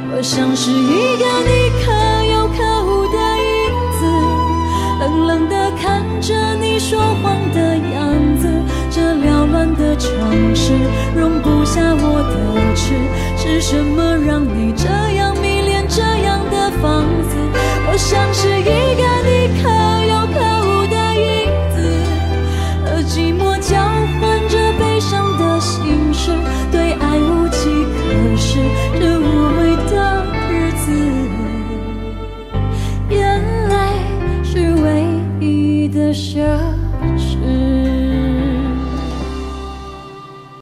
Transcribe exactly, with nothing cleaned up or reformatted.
我像是一个你可有可无的影子，冷冷地看着你说谎的样子。这缭乱的城市容不下我的痴，是什么让你这样迷恋这样的房子？我像是一个你可